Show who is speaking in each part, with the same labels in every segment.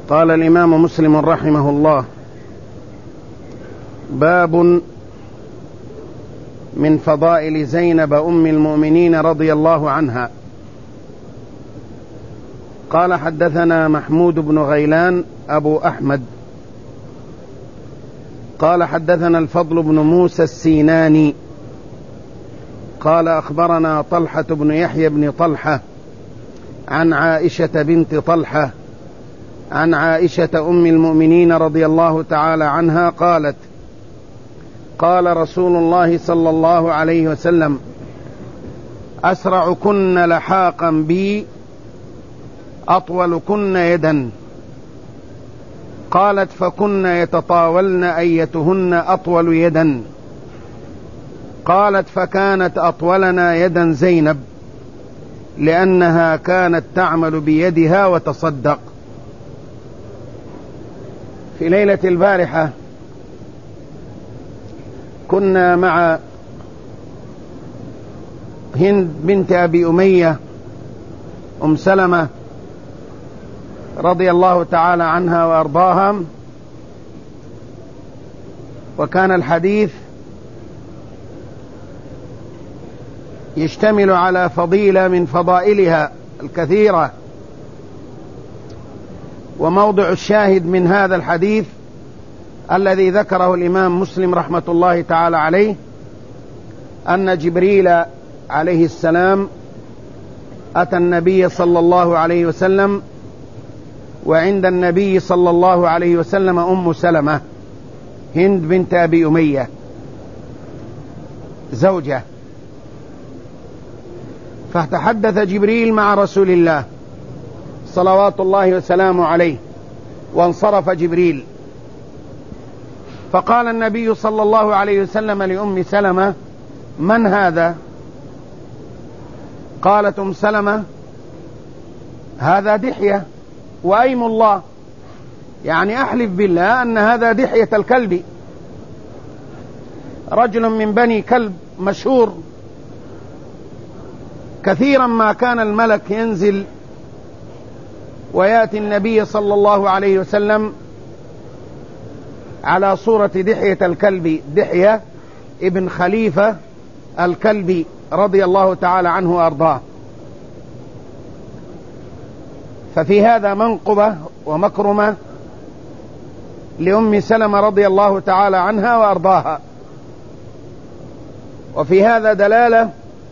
Speaker 1: قال الإمام مسلم رحمه الله: باب من فضائل زينب أم المؤمنين رضي الله عنها. قال: حدثنا محمود بن غيلان أبو أحمد قال: حدثنا الفضل بن موسى السيناني قال: أخبرنا طلحة بن يحيى بن طلحة عن عائشة بنت طلحة عن عائشة أم المؤمنين رضي الله تعالى عنها قالت: قال رسول الله صلى الله عليه وسلم: أسرعكن لحاقا بي أطولكن يدا. قالت: فكن يتطاولن أيتهن أطول يدا. قالت: فكانت أطولنا يدا زينب، لأنها كانت تعمل بيدها وتصدق. في ليلة البارحة كنا مع هند بنت أبي أمية أم سلمة رضي الله تعالى عنها وأرضاها، وكان الحديث يشتمل على فضيلة من فضائلها الكثيرة. وموضع الشاهد من هذا الحديث الذي ذكره الإمام مسلم رحمة الله تعالى عليه أن جبريل عليه السلام أتى النبي صلى الله عليه وسلم، وعند النبي صلى الله عليه وسلم أم سلمة هند بنت أبي أمية زوجة، فتحدث جبريل مع رسول الله صلوات الله وسلامه عليه، وانصرف جبريل، فقال النبي صلى الله عليه وسلم لأم سلمة: من هذا؟ قالت أم سلمة: هذا دحية وأيم الله، يعني أحلف بالله أن هذا دحية الكلب، رجل من بني كلب مشهور. كثيرا ما كان الملك ينزل ويأتي النبي صلى الله عليه وسلم على صورة دحية الكلب، دحية ابن خليفة الكلبي رضي الله تعالى عنه وأرضاه. ففي هذا منقبة ومكرمة لأم سلمة رضي الله تعالى عنها وأرضاها، وفي هذا دلالة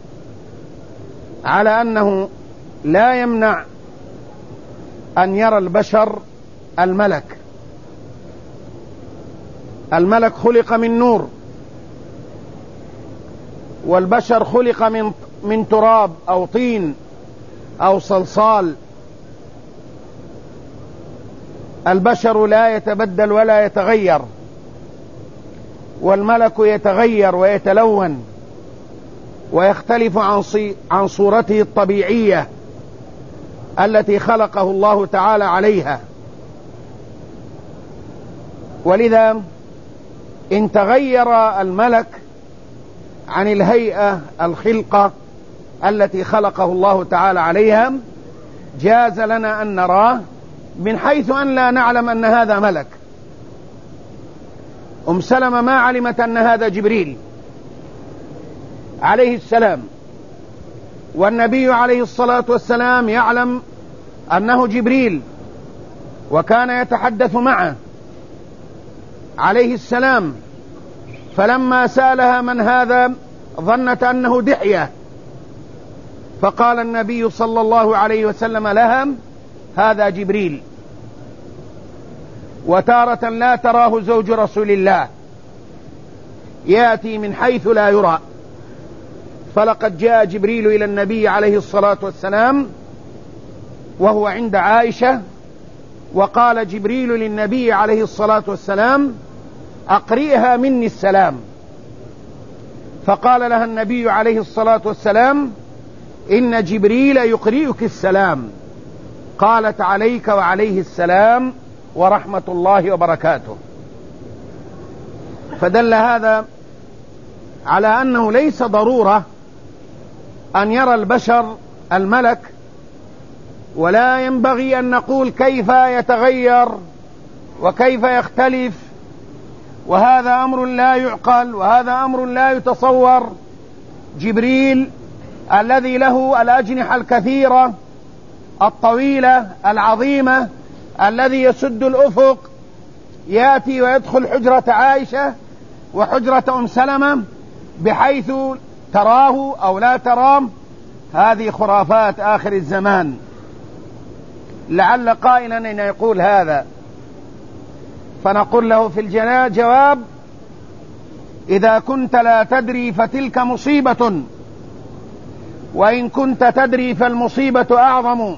Speaker 1: على أنه لا يمنع أن يرى البشر الملك. الملك خلق من نور، والبشر خلق من تراب أو طين أو صلصال. البشر لا يتبدل ولا يتغير، والملك يتغير ويتلون ويختلف عن صورته الطبيعية التي خلقه الله تعالى عليها. ولذا إن تغير الملك عن الهيئة الخلقة التي خلقه الله تعالى عليها جاز لنا أن نراه من حيث أن لا نعلم أن هذا ملك. أم سلمة ما علمت أن هذا جبريل عليه السلام، والنبي عليه الصلاة والسلام يعلم أنه جبريل، وكان يتحدث معه عليه السلام. فلما سألها من هذا ظنت أنه دحية، فقال النبي صلى الله عليه وسلم لها: هذا جبريل. وتارة لا تراه زوج رسول الله، يأتي من حيث لا يرى. فلقد جاء جبريل إلى النبي عليه الصلاة والسلام وهو عند عائشة، وقال جبريل للنبي عليه الصلاة والسلام: أقرئها مني السلام. فقال لها النبي عليه الصلاة والسلام: إن جبريل يقرئك السلام. قالت: عليك وعليه السلام ورحمة الله وبركاته. فدل هذا على أنه ليس ضرورة أن يرى البشر الملك ولا ينبغي أن نقول كيف يتغير وكيف يختلف، وهذا أمر لا يعقل وهذا أمر لا يتصور. جبريل الذي له الأجنحة الكثيرة الطويلة العظيمة الذي يسد الأفق يأتي ويدخل حجرة عائشة وحجرة أم سلمة بحيث تراه أو لا تراه. هذه خرافات آخر الزمان. لعل قائلا أن يقول هذا، فنقول له في جواب: إذا كنت لا تدري فتلك مصيبة، وإن كنت تدري فالمصيبة أعظم.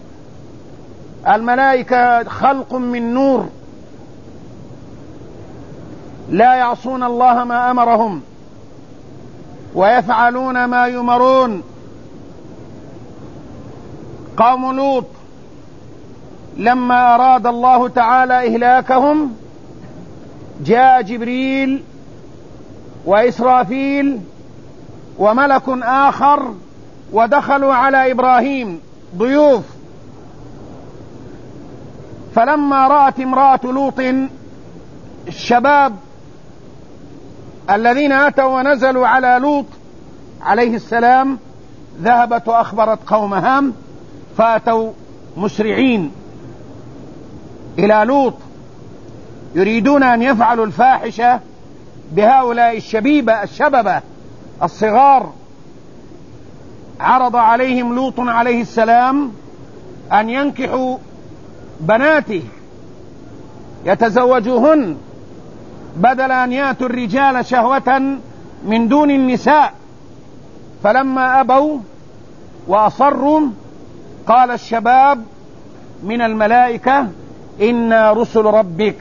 Speaker 1: الملائكة خلق من نور لا يعصون الله ما أمرهم ويفعلون ما يؤمرون. قوم لوط لما أراد الله تعالى إهلاكهم جاء جبريل وإسرافيل وملك آخر ودخلوا على إبراهيم ضيوف، فلما رأت امرأة لوط الشباب الذين أتوا ونزلوا على لوط عليه السلام ذهبت وأخبرت قومها، فأتوا مسرعين إلى لوط يريدون أن يفعلوا الفاحشة بهؤلاء الشببة الصغار. عرض عليهم لوط عليه السلام أن ينكحوا بناته يتزوجوهن بدل أن يأتوا الرجال شهوة من دون النساء، فلما أبوا وأصروا قال الشباب من الملائكة: إنا رسل ربك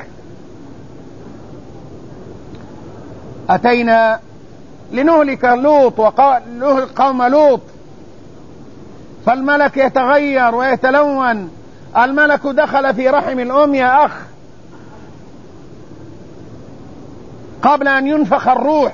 Speaker 1: أتينا لنهلك لوط ونهلك قوم لوط. فالملك يتغير ويتلون. الملك دخل في رحم الأم يا أخ قبل أن ينفخ الروح،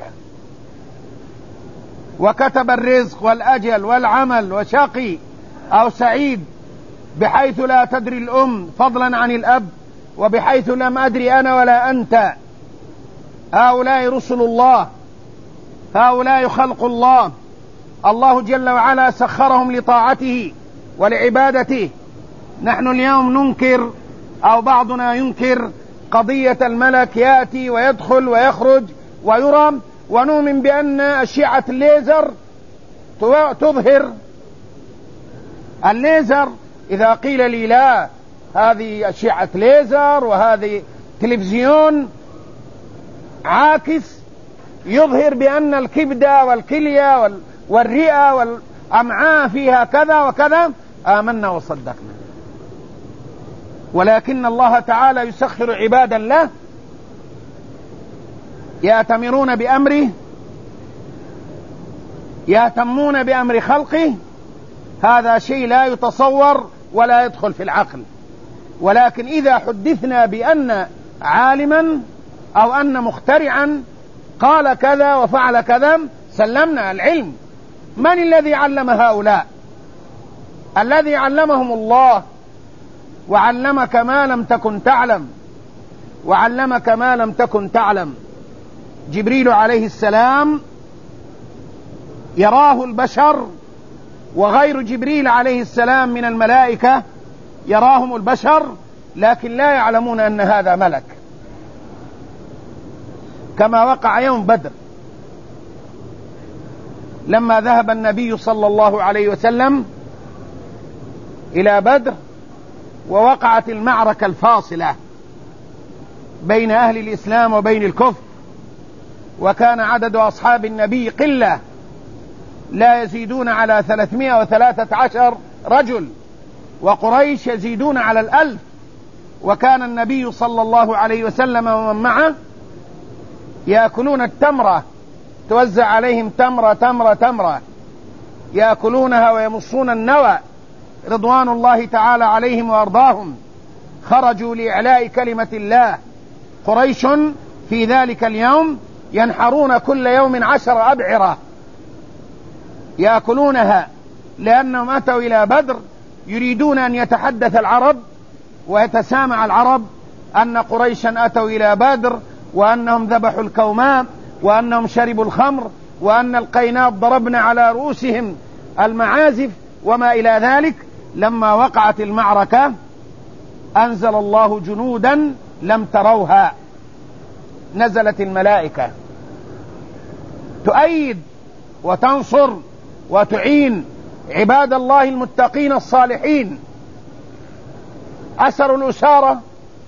Speaker 1: وكتب الرزق والأجل والعمل وشقي أو سعيد، بحيث لا تدري الأم فضلا عن الأب، وبحيث لم أدري أنا ولا أنت. هؤلاء رسل الله، هؤلاء خلق الله، الله جل وعلا سخرهم لطاعته ولعبادته. نحن اليوم ننكر أو بعضنا ينكر قضية الملك يأتي ويدخل ويخرج ويرى، ونؤمن بأن أشعة الليزر تظهر الليزر. إذا قيل لي لا، هذه أشعة ليزر وهذه تلفزيون عاكس يظهر بأن الكبدة والكلية والرئة والأمعاء فيها كذا وكذا، آمنا وصدقنا. ولكن الله تعالى يسخر عبادا له يأتمرون بأمره، يهتمون بأمر خلقه. هذا شيء لا يتصور ولا يدخل في العقل. ولكن إذا حدثنا بأن عالما أو أن مخترعا قال كذا وفعل كذا سلمنا العلم. من الذي علم هؤلاء؟ الذي علمهم الله، وعلمك ما لم تكن تعلم، وعلمك ما لم تكن تعلم. جبريل عليه السلام يراه البشر، وغير جبريل عليه السلام من الملائكة يراهم البشر، لكن لا يعلمون أن هذا ملك، كما وقع يوم بدر لما ذهب النبي صلى الله عليه وسلم إلى بدر، ووقعت المعركة الفاصلة بين أهل الإسلام وبين الكفر، وكان عدد أصحاب النبي قلة لا يزيدون على 313 رجل، وقريش يزيدون على 1000. وكان النبي صلى الله عليه وسلم ومن معه يأكلون التمرة، توزع عليهم تمرة تمرة تمرة يأكلونها ويمصون النوى رضوان الله تعالى عليهم وأرضاهم. خرجوا لإعلاء كلمة الله. قريش في ذلك اليوم ينحرون كل يوم 10 أبعرة يأكلونها، لأنهم أتوا إلى بدر يريدون أن يتحدث العرب ويتسامع العرب أن قريشا أتوا إلى بدر، وأنهم ذبحوا الكوماء، وأنهم شربوا الخمر، وأن القينات ضربن على رؤوسهم المعازف وما إلى ذلك. لما وقعت المعركة أنزل الله جنودا لم تروها، نزلت الملائكة تؤيد وتنصر وتعين عباد الله المتقين الصالحين. أسروا الأسارة،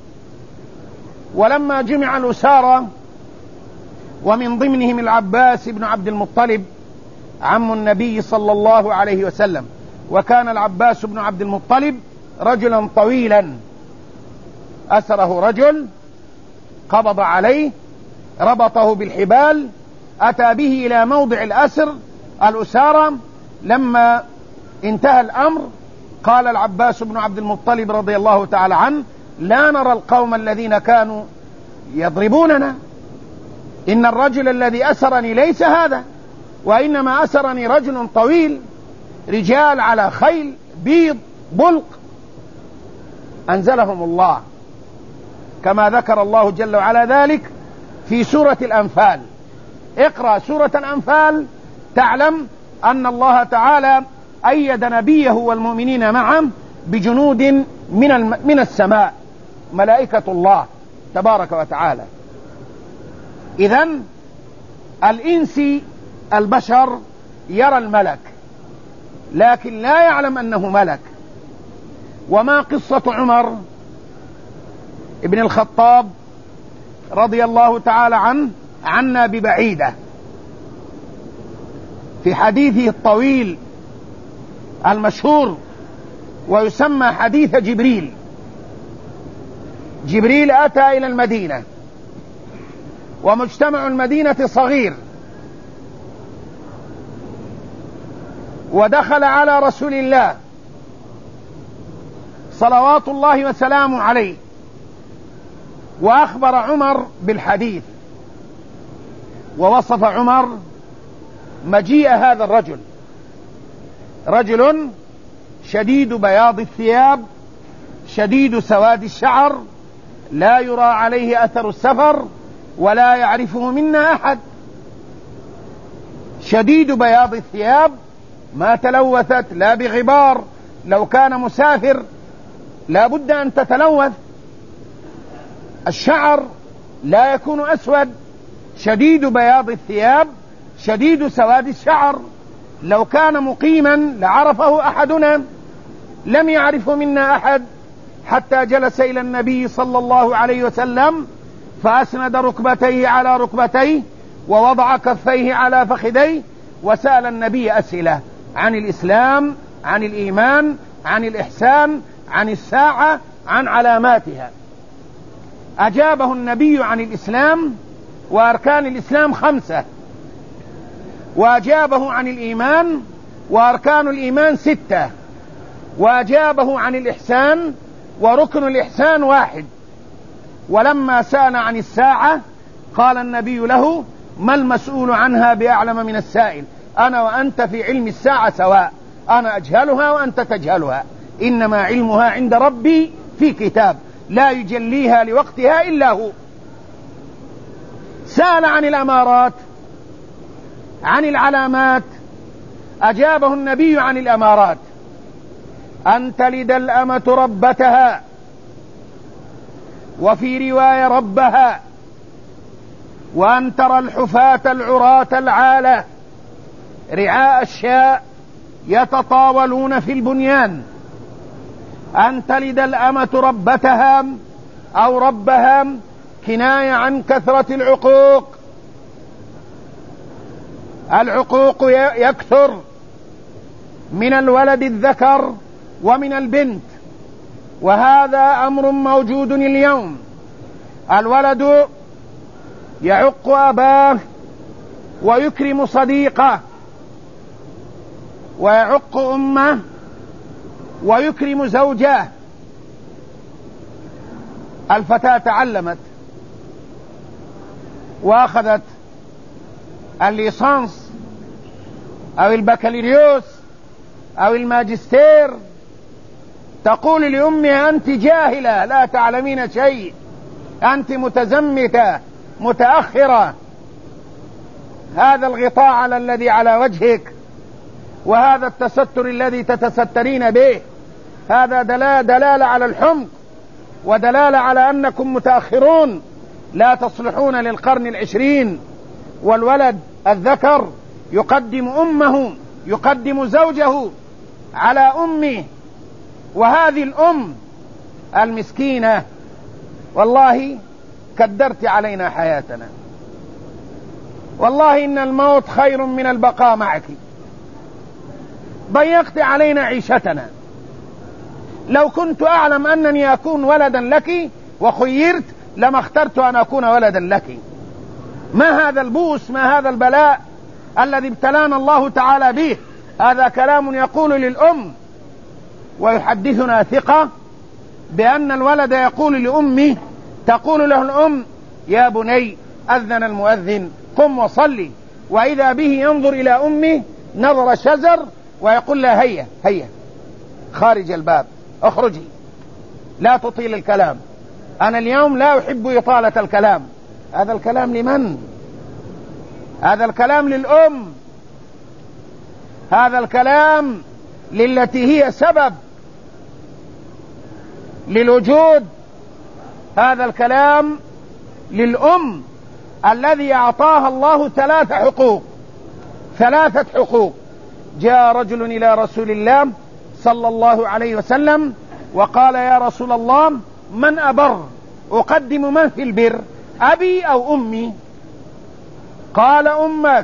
Speaker 1: ولما جمع الأسارة ومن ضمنهم العباس بن عبد المطلب عم النبي صلى الله عليه وسلم، وكان العباس بن عبد المطلب رجلا طويلا، أسره رجل قبض عليه ربطه بالحبال، أتى به إلى موضع الأسارة. لما انتهى الأمر قال العباس بن عبد المطلب رضي الله تعالى عنه: لا نرى القوم الذين كانوا يضربوننا، إن الرجل الذي أسرني ليس هذا، وإنما أسرني رجل طويل، رجال على خيل بيض بلق. أنزلهم الله كما ذكر الله جل وعلا ذلك في سورة الأنفال. اقرأ سورة الأنفال تعلم أن الله تعالى أيد نبيه والمؤمنين معه بجنود من السماء، ملائكة الله تبارك وتعالى. إذن الإنسي البشر يرى الملك لكن لا يعلم أنه ملك. وما قصة عمر ابن الخطاب رضي الله تعالى عنه عنا ببعيدة. في حديثه الطويل المشهور ويسمى حديث جبريل، جبريل أتى إلى المدينة ومجتمع المدينة صغير، ودخل على رسول الله صلوات الله وسلامه عليه، وأخبر عمر بالحديث، ووصف عمر مجيء هذا الرجل: رجل شديد بياض الثياب، شديد سواد الشعر، لا يرى عليه أثر السفر، ولا يعرفه منا أحد. شديد بياض الثياب ما تلوثت لا بغبار، لو كان مسافر لا بد أن تتلوث. الشعر لا يكون أسود، شديد بياض الثياب، شديد سواد الشعر، لو كان مقيما لعرفه أحدنا، لم يعرف منا أحد، حتى جلس إلى النبي صلى الله عليه وسلم فأسند ركبتيه على ركبتيه ووضع كفيه على فخذيه، وسأل النبي أسئلة عن الإسلام، عن الإيمان، عن الإحسان، عن الساعة، عن علاماتها. أجابه النبي عن الإسلام وأركان الإسلام 5، وأجابه عن الإيمان وأركان الإيمان 6، وأجابه عن الإحسان وركن الإحسان 1. ولما سأل عن الساعة قال النبي له: ما المسؤول عنها بأعلم من السائل، أنا وأنت في علم الساعة سواء، أنا أجهلها وأنت تجهلها، إنما علمها عند ربي في كتاب لا يجليها لوقتها إلا هو. سأل عن الأمارات، عن العلامات، أجابه النبي عن الأمارات: أن تلد الأمة ربتها، وفي رواية ربها، وأن ترى الحفاة العراة العالة رعاء الشاء يتطاولون في البنيان. أن تلد الأمة ربتها أو ربها كناية عن كثرة العقوق. العقوق يكثر من الولد الذكر ومن البنت، وهذا أمر موجود اليوم. الولد يعق أباه ويكرم صديقه، ويعق أمه ويكرم زوجه. الفتاة تعلمت وأخذت الليسانس أو البكالوريوس أو الماجستير تقول لأمها أنت جاهلة لا تعلمين شيء، أنت متزمتة متأخرة، هذا الغطاء الذي على وجهك وهذا التستر الذي تتسترين به هذا دلالة على الحمق، ودلالة على أنكم متأخرون لا تصلحون للقرن العشرين. والولد الذكر يقدم أمه، يقدم زوجه على أمه، وهذه الأم المسكينة والله كدرت علينا حياتنا، والله إن الموت خير من البقاء معك، ضيقت علينا عيشتنا. لو كنت أعلم أنني أكون ولدا لك وخيرت لما اخترت أن أكون ولدا لك. ما هذا البؤس، ما هذا البلاء الذي ابتلانا الله تعالى به؟ هذا كلام يقول للأم، ويحدثنا ثقة بأن الولد يقول لأمه، تقول له الأم يا بني أذن المؤذن قم وصلي، وإذا به ينظر إلى أمه نظر شزر ويقول لها هيا هيا خارج الباب، اخرجي لا تطيل الكلام، أنا اليوم لا أحب إطالة الكلام. هذا الكلام لمن؟ هذا الكلام للأم، هذا الكلام للتي هي سبب للوجود، هذا الكلام للأم الذي أعطاها الله ثلاثة حقوق. جاء رجل إلى رسول الله صلى الله عليه وسلم وقال يا رسول الله من أبر؟ أقدم من في البر، أبي أو أمي؟ قال أمك.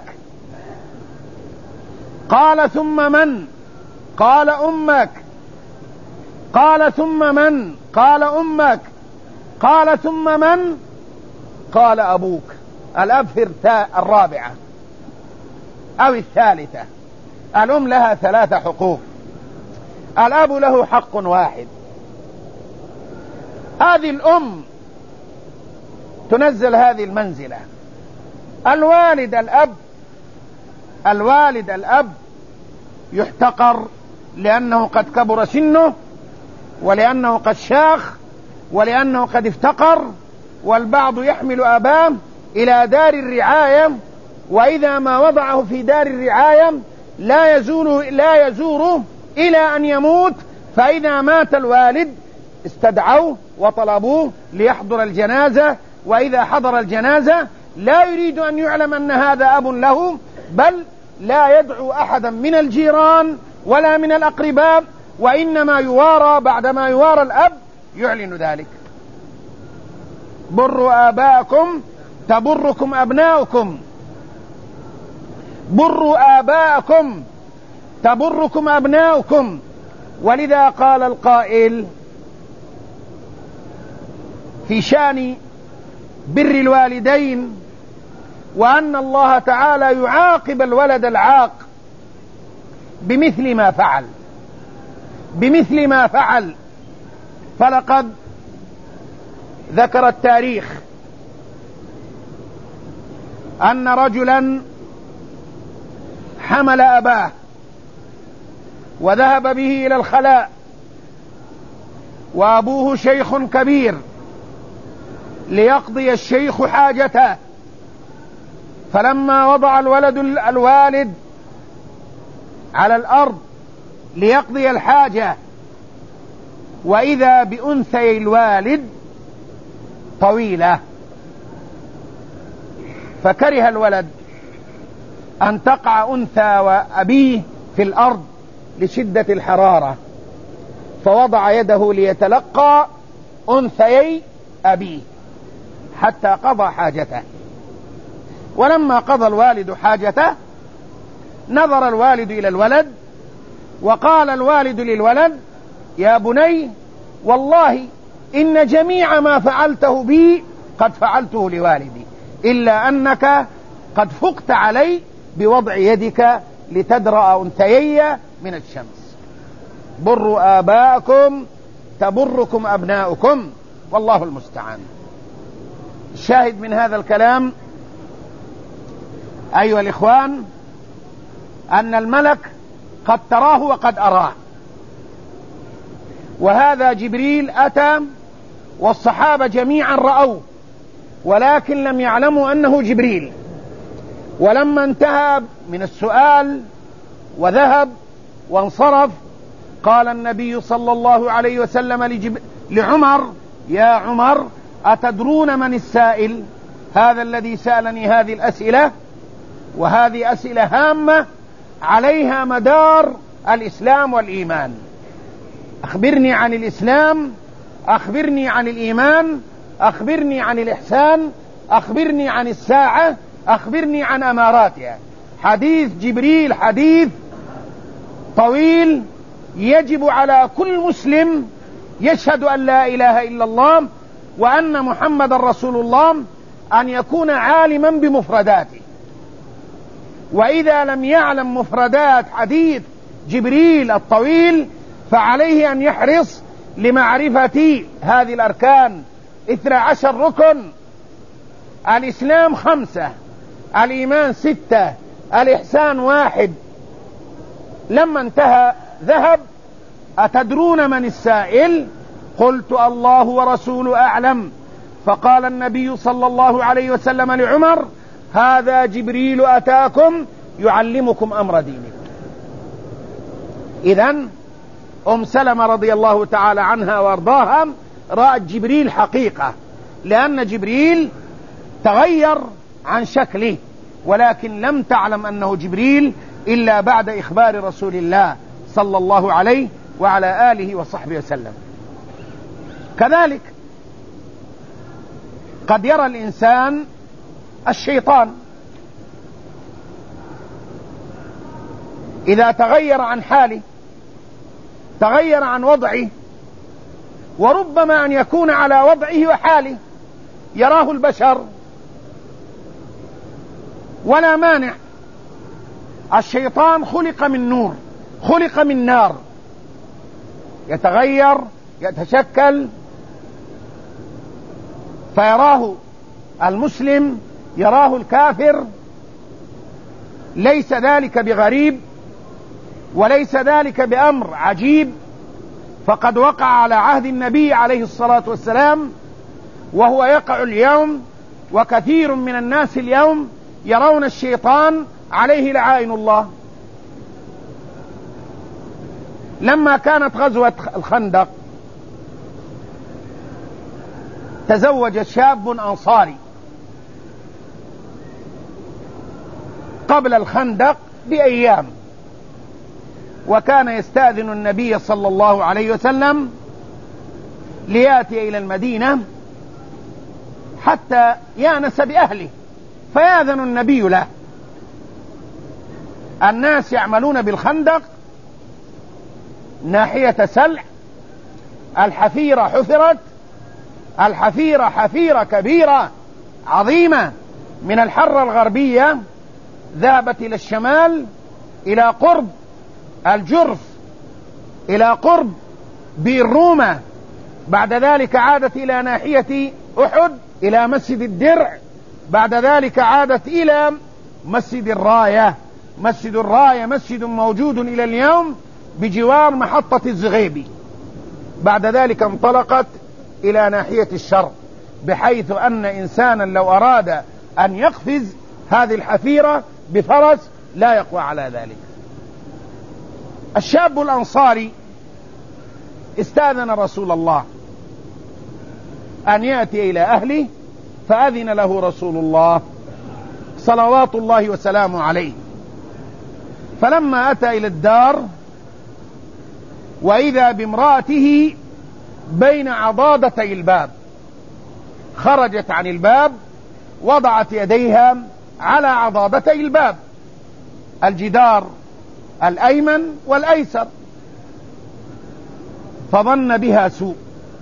Speaker 1: قال ثم من؟ قال أمك. قال ثم من؟ قال أمك. قال ثم من؟ قال أبوك. الأب في الرابعة أو الثالثة. الأم لها 3 حقوق، الأب له حق واحد. هذه الأم تنزل هذه المنزلة. الوالد الأب يحتقر لأنه قد كبر سنه، ولأنه قد شاخ، ولأنه قد افتقر، والبعض يحمل أباه إلى دار الرعاية، وإذا ما وضعه في دار الرعاية لا يزوره إلى أن يموت، فإذا مات الوالد استدعوه وطلبوه ليحضر الجنازة، وإذا حضر الجنازة لا يريد أن يعلم أن هذا أب له، بل لا يدعو أحدا من الجيران ولا من الأقرباء، وإنما يوارى بعدما يوارى الأب يعلن ذلك. بروا آباءكم تبركم أبناؤكم، بروا آباءكم تبركم أبناؤكم. ولذا قال القائل في شأن بر الوالدين وأن الله تعالى يعاقب الولد العاق بمثل ما فعل. فلقد ذكر التاريخ أن رجلا حمل أباه وذهب به إلى الخلاء، وأبوه شيخ كبير، ليقضي الشيخ حاجته. فلما وضع الوالد على الأرض ليقضي الحاجة، وإذا بأنثي الوالد طويلة، فكره الولد أن تقع أنثى وأبيه في الأرض لشدة الحرارة، فوضع يده ليتلقى أنثيي أبيه حتى قضى حاجته. ولما قضى الوالد حاجته نظر الوالد إلى الولد، وقال الوالد للولد يا بني والله إن جميع ما فعلته بي قد فعلته لوالدي، إلا أنك قد فقت علي بوضع يدك لتدرأ أنثيي من الشمس. بروا آباءكم تبركم أبناؤكم، والله المستعان. الشاهد من هذا الكلام أيها الإخوان أن الملك قد تراه وقد أراه، وهذا جبريل أتى والصحابة جميعا رأوه ولكن لم يعلموا أنه جبريل. ولما انتهى من السؤال وذهب وانصرف قال النبي صلى الله عليه وسلم لعمر: يا عمر، أتدرون من السائل؟ هذا الذي سألني هذه الأسئلة، وهذه أسئلة هامة عليها مدار الإسلام والإيمان. أخبرني عن الإسلام، أخبرني عن الإيمان، أخبرني عن الإحسان، أخبرني عن الساعة، أخبرني عن أماراتها. حديث جبريل حديث طويل، يجب على كل مسلم يشهد أن لا إله إلا الله وأن محمد رسول الله أن يكون عالما بمفرداته. وإذا لم يعلم مفردات حديث جبريل الطويل فعليه أن يحرص لمعرفة هذه الأركان 12 ركن. الإسلام 5، الإيمان 6، الإحسان 1. لما انتهى ذهب: أتدرون من السائل؟ قلت: الله ورسوله أعلم. فقال النبي صلى الله عليه وسلم لعمر: هذا جبريل أتاكم يعلمكم أمر دينكم. إذن سلمة رضي الله تعالى عنها وارضاها رأت جبريل حقيقة، لأن جبريل تغير عن شكله، ولكن لم تعلم أنه جبريل إلا بعد إخبار رسول الله صلى الله عليه وعلى آله وصحبه وسلم. كذلك قد يرى الإنسان الشيطان إذا تغير عن حاله، تغير عن وضعه، وربما أن يكون على وضعه وحاله، يراه البشر ولا مانع. الشيطان خلق من نور، خلق من نار، يتغير يتشكل، فيراه المسلم يراه الكافر. ليس ذلك بغريب وليس ذلك بأمر عجيب، فقد وقع على عهد النبي عليه الصلاة والسلام، وهو يقع اليوم، وكثير من الناس اليوم يرون الشيطان عليه لعائن الله. لما كانت غزوة الخندق تزوج شاب أنصاري قبل الخندق بأيام، وكان يستأذن النبي صلى الله عليه وسلم ليأتي إلى المدينة حتى يأنس بأهله، فيأذن النبي له. الناس يعملون بالخندق ناحية سلع، الحفيرة حفرت، الحفيرة حفيرة كبيرة عظيمة من الحرة الغربية، ذهبت إلى الشمال إلى قرب الجرف، إلى قرب بئر رومة، بعد ذلك عادت إلى ناحية أحد إلى مسجد الدرع، بعد ذلك عادت إلى مسجد الراية. مسجد الراية مسجد موجود إلى اليوم بجوار محطة الزغيبي. بعد ذلك انطلقت إلى ناحية الشرق، بحيث أن إنسانا لو أراد أن يقفز هذه الحفيرة بفرس لا يقوى على ذلك. الشاب الأنصاري استأذن رسول الله أن يأتي إلى أهله، فأذن له رسول الله صلوات الله وسلامه عليه. فلما أتى إلى الدار وإذا بامرأته بين عضادتي الباب، خرجت عن الباب، وضعت يديها على عضادتي الباب، الجدار الأيمن والأيسر، فظن بها سوء،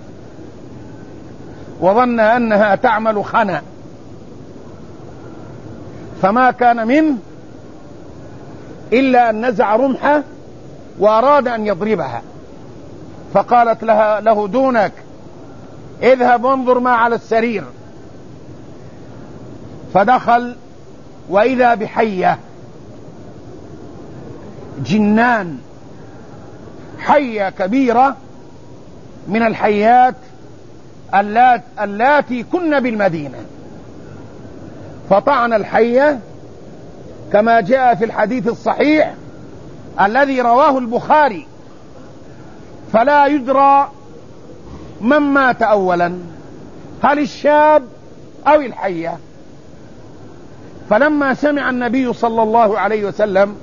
Speaker 1: وظن أنها تعمل خنا، فما كان منه إلا أن نزع رمحه وأراد أن يضربها، فقالت له دونك، اذهب وانظر ما على السرير. فدخل وإذا بحية، جنان، حية كبيرة من الحيات اللاتي كن بالمدينة، فطعن الحية كما جاء في الحديث الصحيح الذي رواه البخاري، فلا يدرى من مات أولا، هل الشاب أو الحية. فلما سمع النبي صلى الله عليه وسلم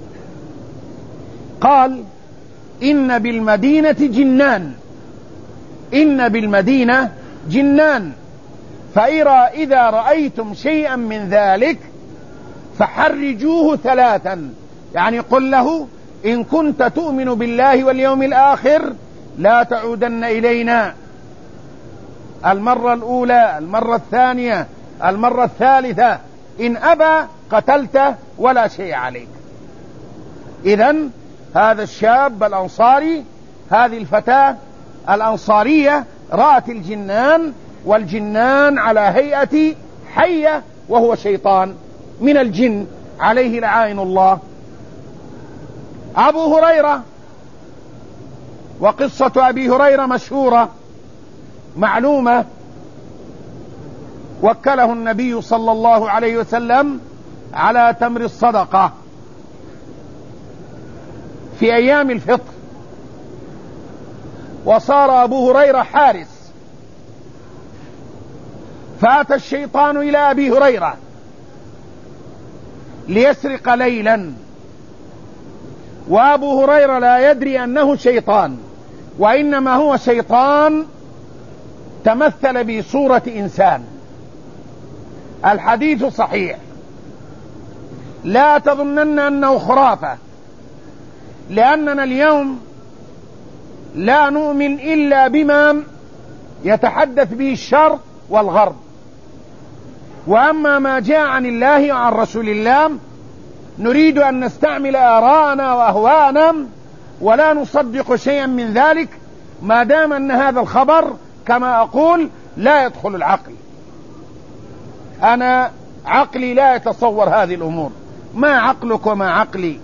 Speaker 1: قال: إن بالمدينة جنان، إن بالمدينة جنان، إذا رأيتم شيئا من ذلك فحرجوه 3، يعني قل له: إن كنت تؤمن بالله واليوم الآخر لا تعودن إلينا، المرة الأولى، المرة الثانية، المرة الثالثة، إن أبى قتلته ولا شيء عليك. إذن هذا الشاب الأنصاري، هذه الفتاة الأنصارية رأت الجنان، والجنان على هيئة حية وهو شيطان من الجن عليه لعائن الله. أبو هريرة، وقصة أبي هريرة مشهورة معلومة، وكله النبي صلى الله عليه وسلم على تمر الصدقة في أيام الفطر، وصار أبو هريرة حارس، فأتى الشيطان إلى أبي هريرة ليسرق ليلا، وأبو هريرة لا يدري أنه شيطان، وإنما هو شيطان تمثل بصورة إنسان. الحديث صحيح، لا تظنن أنه خرافة، لأننا اليوم لا نؤمن إلا بما يتحدث به الشرق والغرب، وأما ما جاء عن الله وعن رسول الله نريد أن نستعمل آراءنا وأهواءنا، ولا نصدق شيئا من ذلك ما دام أن هذا الخبر كما أقول لا يدخل العقل. أنا عقلي لا يتصور هذه الأمور، ما عقلك وما عقلي؟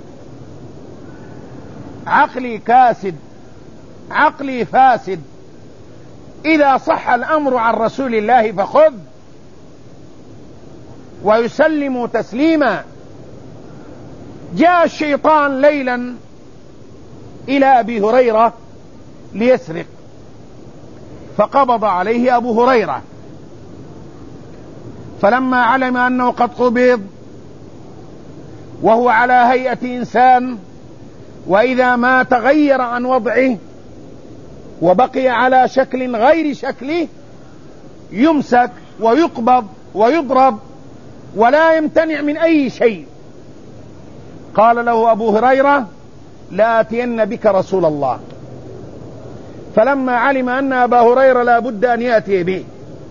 Speaker 1: عقلي كاسد، عقلي فاسد. إذا صح الأمر عن رسول الله فخذ ويسلم تسليما. جاء الشيطان ليلا إلى أبي هريرة ليسرق، فقبض عليه أبو هريرة، فلما علم أنه قد قبض وهو على هيئة إنسان، وإذا ما تغير عن وضعه وبقي على شكل غير شكله يمسك ويقبض ويضرب ولا يمتنع من أي شيء. قال له أبو هريرة: لآتين بك رسول الله. فلما علم أن أبا هريرة لا بد أن يأتي به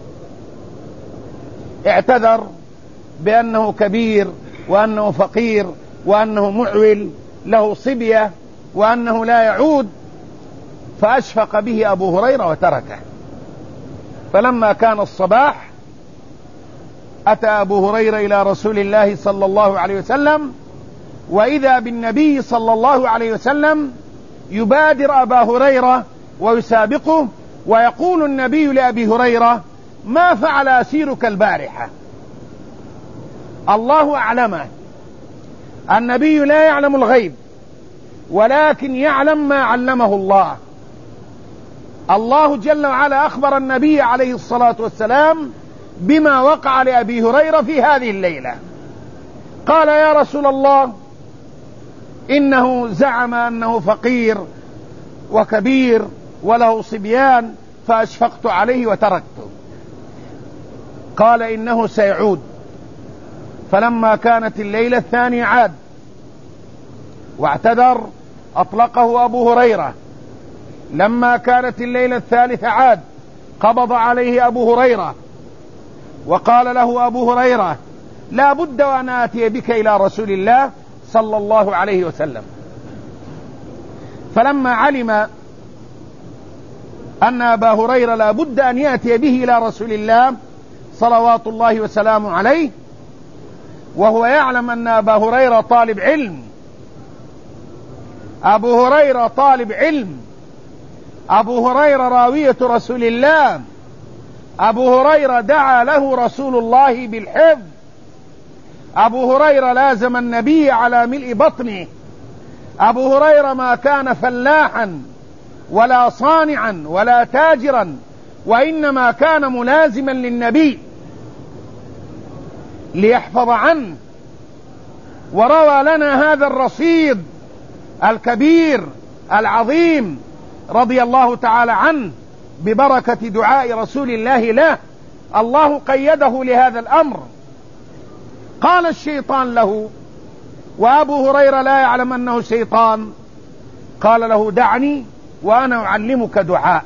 Speaker 1: اعتذر بأنه كبير، وأنه فقير، وأنه معول له صبية، وأنه لا يعود، فأشفق به أبو هريرة وتركه. فلما كان الصباح أتى أبو هريرة إلى رسول الله صلى الله عليه وسلم، وإذا بالنبي صلى الله عليه وسلم يبادر أبا هريرة ويسابقه، ويقول النبي لأبي هريرة: ما فعل أسيرك البارحة؟ الله أعلمه. النبي لا يعلم الغيب، ولكن يعلم ما علمه الله. الله جل وعلا أخبر النبي عليه الصلاة والسلام بما وقع لأبي هريرة في هذه الليلة. قال: يا رسول الله، إنه زعم أنه فقير وكبير وله صبيان، فأشفقت عليه وتركته. قال: إنه سيعود. فلما كانت الليلة الثانية عاد واعتذر، أطلقه أبو هريرة. لما كانت الليلة الثالثة عاد، قبض عليه أبو هريرة، وقال له أبو هريرة: لا بد وأن آتي بك إلى رسول الله صلى الله عليه وسلم. فلما علم أن أبا هريرة لا بد أن يأتي به إلى رسول الله صلوات الله وسلامه عليه، وهو يعلم أن أبا هريرة طالب علم، أبو هريرة طالب علم، أبو هريرة راوية رسول الله، أبو هريرة دعا له رسول الله بالحفظ، أبو هريرة لازم النبي على ملء بطنه، أبو هريرة ما كان فلاحا ولا صانعا ولا تاجرا، وإنما كان ملازما للنبي ليحفظ عنه، وروى لنا هذا الرصيد الكبير العظيم رضي الله تعالى عنه ببركة دعاء رسول الله له. الله قيده لهذا الأمر. قال الشيطان له، وأبو هريرة لا يعلم أنه شيطان، قال له دعني وأنا أعلمك دعاء،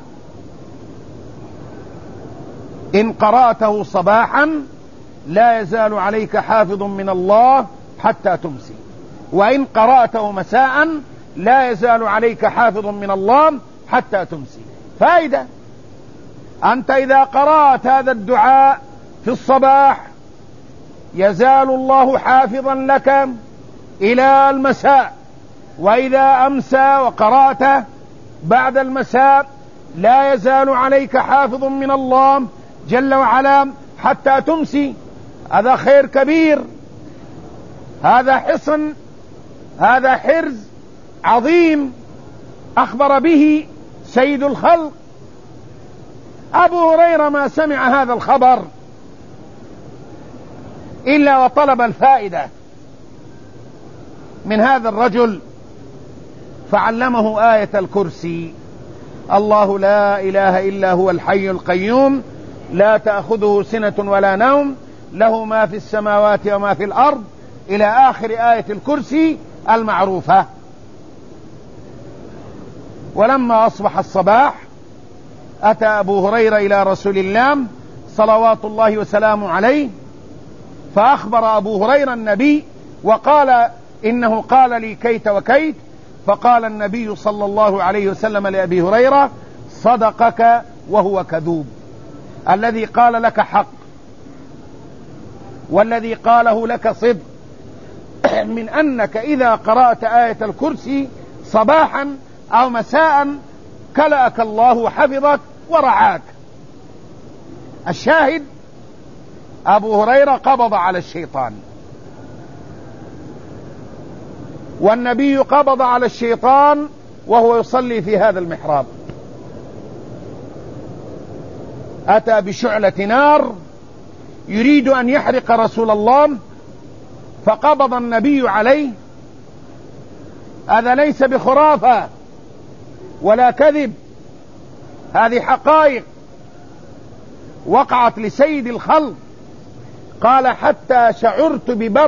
Speaker 1: إن قرأته صباحا لا يزال عليك حافظ من الله حتى تمسي، وإن قرأته مساء لا يزال عليك حافظ من الله حتى تمسي. فائدة، أنت إذا قرأت هذا الدعاء في الصباح يزال الله حافظا لك إلى المساء، وإذا أمسى وقرأته بعد المساء لا يزال عليك حافظ من الله جل وعلا حتى تمسي. هذا خير كبير، هذا حصن، هذا حرز عظيم أخبر به سيد الخلق. أبو هريرة ما سمع هذا الخبر إلا وطلب الفائدة من هذا الرجل، فعلمه آية الكرسي: الله لا إله إلا هو الحي القيوم لا تأخذه سنة ولا نوم له ما في السماوات وما في الأرض، إلى آخر آية الكرسي المعروفة. ولما أصبح الصباح أتى أبو هريرة إلى رسول الله صلوات الله وسلامه عليه، فأخبر أبو هريرة النبي وقال إنه قال لي كيت وكيت، فقال النبي صلى الله عليه وسلم لأبي هريرة: صدقك وهو كذوب، الذي قال لك حق والذي قاله لك صدق، من أنك إذا قرأت آية الكرسي صباحا أو مساء كلأك الله وحفظك ورعاك. الشاهد: أبو هريرة قبض على الشيطان، والنبي قبض على الشيطان وهو يصلي في هذا المحراب. أتى بشعلة نار يريد أن يحرق رسول الله، فقبض النبي عليه. هذا ليس بخرافة ولا كذب، هذه حقائق وقعت لسيد الخلق. قال: حتى شعرت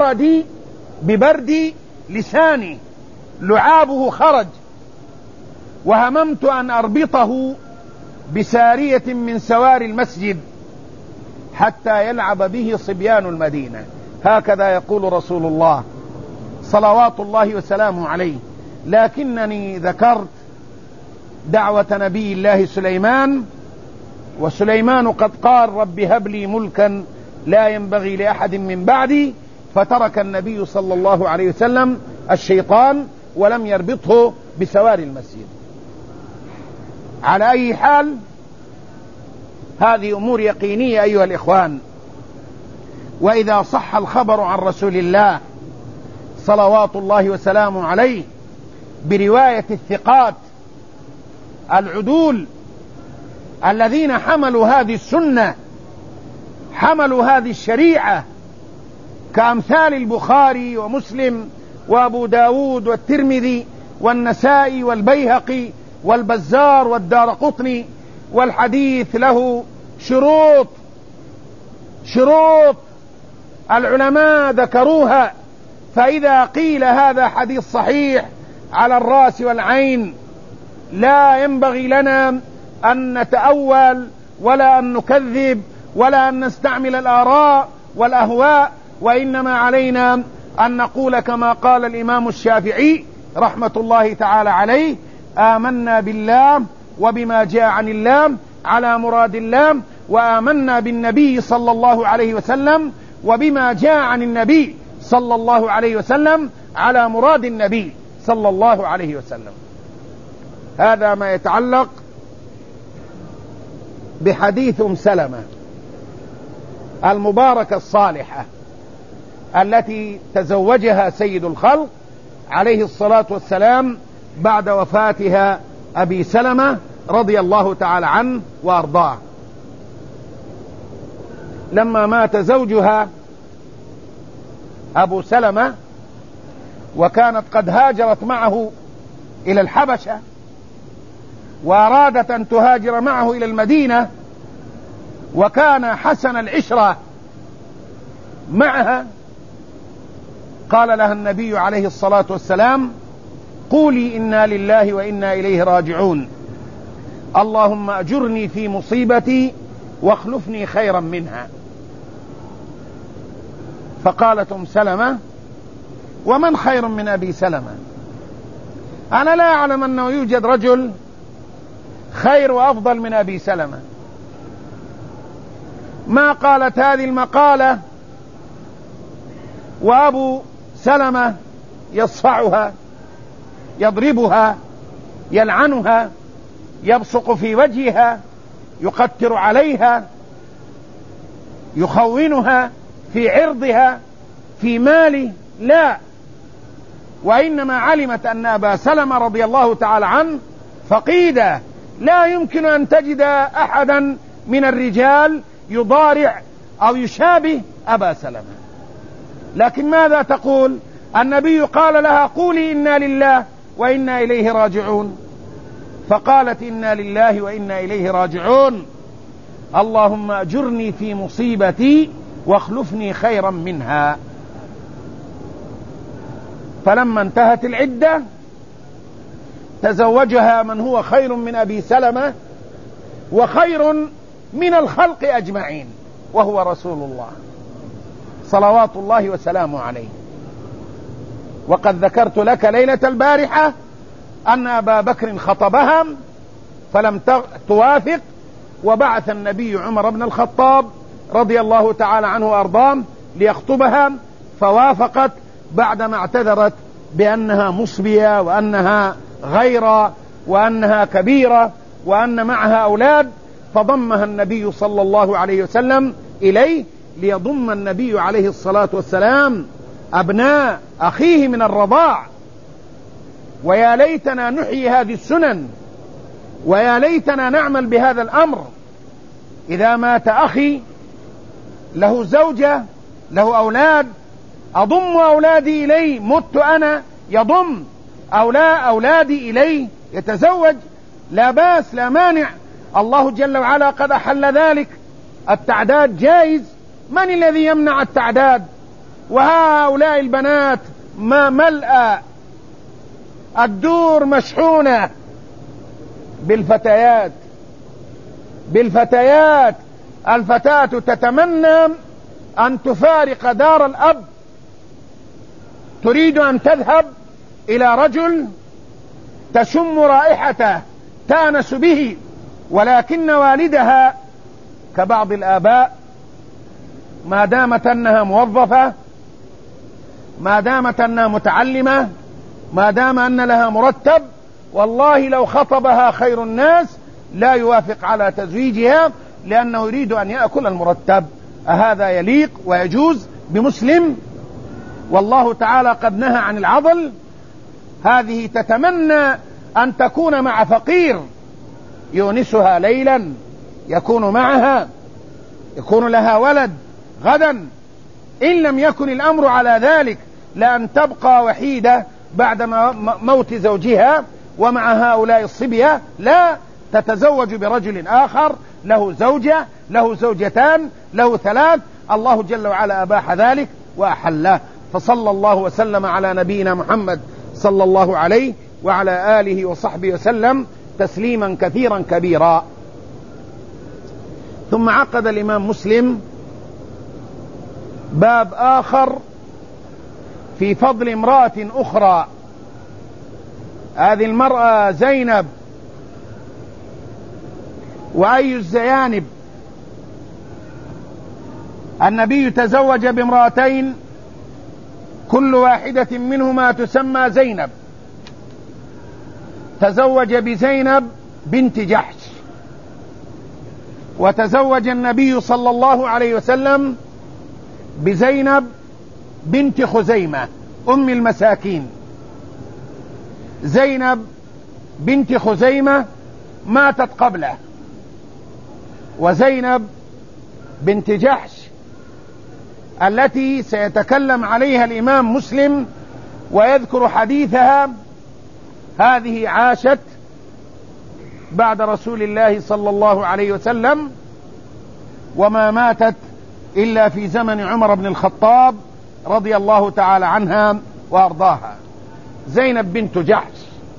Speaker 1: ببرد لساني، لعابه خرج، وهممت أن أربطه بسارية من سواري المسجد حتى يلعب به صبيان المدينة. هكذا يقول رسول الله صلوات الله وسلامه عليه. لكنني ذكرت دعوة نبي الله سليمان، وسليمان قد قال: رب هب لي ملكا لا ينبغي لأحد من بعدي، فترك النبي صلى الله عليه وسلم الشيطان ولم يربطه بسواري المسجد. على أي حال، هذه أمور يقينية أيها الإخوان. وإذا صح الخبر عن رسول الله صلوات الله وسلامه عليه برواية الثقات العدول الذين حملوا هذه السنة، حملوا هذه الشريعة، كأمثال البخاري ومسلم وأبو داود والترمذي والنسائي والبيهقي والبزار والدارقطني، والحديث له شروط العلماء ذكروها. فإذا قيل هذا حديث صحيح على الرأس والعين، لا ينبغي لنا أن نتأول ولا أن نكذب ولا أن نستعمل الآراء والأهواء، وإنما علينا أن نقول كما قال الإمام الشافعي رحمة الله تعالى عليه: آمنا بالله وبما جاء عن الله على مراد الله، وآمنا بالنبي صلى الله عليه وسلم وبما جاء عن النبي صلى الله عليه وسلم على مراد النبي صلى الله عليه وسلم. هذا ما يتعلق بحديث أم سلمة المباركة الصالحة التي تزوجها سيد الخلق عليه الصلاة والسلام بعد وفاتها أبي سلمة رضي الله تعالى عنه وأرضاه. لما مات زوجها أبو سلمة وكانت قد هاجرت معه إلى الحبشة وأرادت أن تهاجر معه إلى المدينة، وكان حسن العشرة معها، قال لها النبي عليه الصلاة والسلام: قولي إنا لله وإنا إليه راجعون، اللهم أجرني في مصيبتي واخلفني خيرا منها. فقالت أم سلمة: ومن خير من أبي سلمة؟ أنا لا أعلم أنه يوجد رجل خير وأفضل من أبي سلمة. ما قالت هذه المقالة وأبو سلمة يصفعها، يضربها، يلعنها، يبصق في وجهها، يقتر عليها، يخونها في عرضها، في ماله، لا، وإنما علمت أن أبا سلمة رضي الله تعالى عنه فقيدة، لا يمكن أن تجد أحدا من الرجال يضارع أو يشابه أبا سلمة. لكن ماذا تقول؟ النبي قال لها: قولي إنا لله وإنا إليه راجعون. فقالت: إنا لله وإنا إليه راجعون، اللهم أجرني في مصيبتي واخلفني خيرا منها. فلما انتهت العدة تزوجها من هو خير من أبي سلمة وخير من الخلق أجمعين، وهو رسول الله صلوات الله وسلامه عليه. وقد ذكرت لك ليلة البارحة أن أبا بكر خطبها فلم توافق، وبعث النبي عمر بن الخطاب رضي الله تعالى عنه وأرضاه ليخطبها، فوافقت بعدما اعتذرت بأنها مصبية وأنها غيرة وأنها كبيرة وأن معها أولاد، فضمها النبي صلى الله عليه وسلم إليه، ليضم النبي عليه الصلاة والسلام أبناء أخيه من الرضاع. ويا ليتنا نحيي هذه السنن، ويا ليتنا نعمل بهذا الأمر. إذا مات أخي له زوجة له أولاد، أضم أولادي إليه، مت أنا يضم أولادي إليه، يتزوج، لا بأس، لا مانع. الله جل وعلا قد أحل ذلك، التعداد جائز، من الذي يمنع التعداد؟ وهؤلاء البنات ما ملأ الدور مشحونة بالفتيات. الفتاة تتمنى أن تفارق دار الأب، تريد أن تذهب إلى رجل تشم رائحته تأنس به، ولكن والدها كبعض الآباء ما دامت أنها موظفة، ما دامت أنها متعلمة، ما دام أن لها مرتب، والله لو خطبها خير الناس لا يوافق على تزويجها، لأنه يريد أن يأكل المرتب. أهذا يليق ويجوز بمسلم؟ والله تعالى قد نهى عن العضل. هذه تتمنى أن تكون مع فقير يونسها ليلا، يكون معها، يكون لها ولد غدا. إن لم يكن الأمر على ذلك، لأن تبقى وحيدة بعد موت زوجها ومع هؤلاء الصبية، لا، تتزوج برجل آخر له زوجة، له زوجتان، له 3. الله جل وعلا أباح ذلك وأحله. فصلى الله وسلم على نبينا محمد صلى الله عليه وعلى آله وصحبه وسلم تسليما كثيرا كبيرا. ثم عقد الإمام مسلم باب آخر في فضل امرأة أخرى، هذه المرأة زينب، وأي الزيانب. النبي تزوج بامرأتين كل واحدة منهما تسمى زينب. تزوج بزينب بنت جحش، وتزوج النبي صلى الله عليه وسلم بزينب بنت خزيمة أم المساكين. زينب بنت خزيمة ماتت قبله، وزينب بنت جحش التي سيتكلم عليها الإمام مسلم ويذكر حديثها، هذه عاشت بعد رسول الله صلى الله عليه وسلم، وما ماتت إلا في زمن عمر بن الخطاب رضي الله تعالى عنها وأرضاها. زينب بنت جحش